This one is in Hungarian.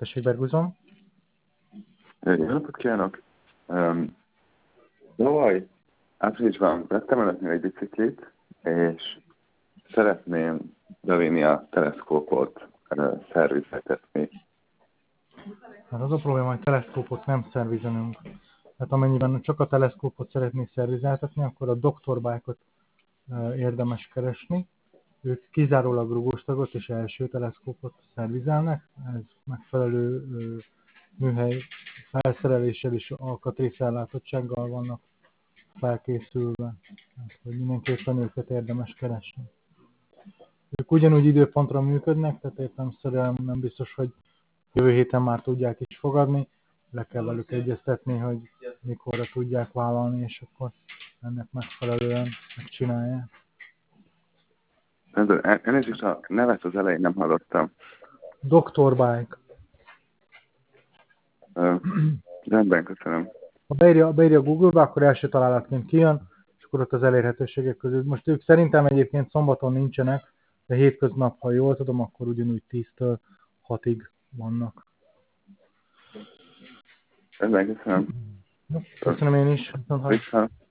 Tessék, Berguzon. Jó napot kívánok! Tavaly áprilisban vettem előttnél egy biciklit, és szeretném bevinni a teleszkópot szervizeltetni. Hát az a probléma, hogy teleszkópot nem szervizelünk. Tehát amennyiben csak a teleszkópot szeretnék szervizeltetni, akkor a Dr. Bike-ot érdemes keresni. Ők kizárólag rugóstagot és első teleszkópot szervizelnek. Ez megfelelő műhely felszereléssel és alkatrészellátottsággal vannak felkészülve. Hát, hogy mindenképpen őket érdemes keresni. Ők ugyanúgy időpontra működnek, tehát értelemszerűen nem biztos, hogy jövő héten már tudják is fogadni. Le kell velük egyeztetni, hogy mikorra tudják vállalni, és akkor ennek megfelelően megcsinálják. Elnézést, a nevet az elején nem hallottam. Dr. Bike. Rendben, köszönöm. Ha beírja Google-ba, akkor első találatként kijön, és akkor ott az elérhetőségek közül. Most ők szerintem egyébként szombaton nincsenek, de hétköznap, ha jól tudom, akkor ugyanúgy 10-től 6-ig vannak. Rendben, köszönöm. Köszönöm én is. Viszont.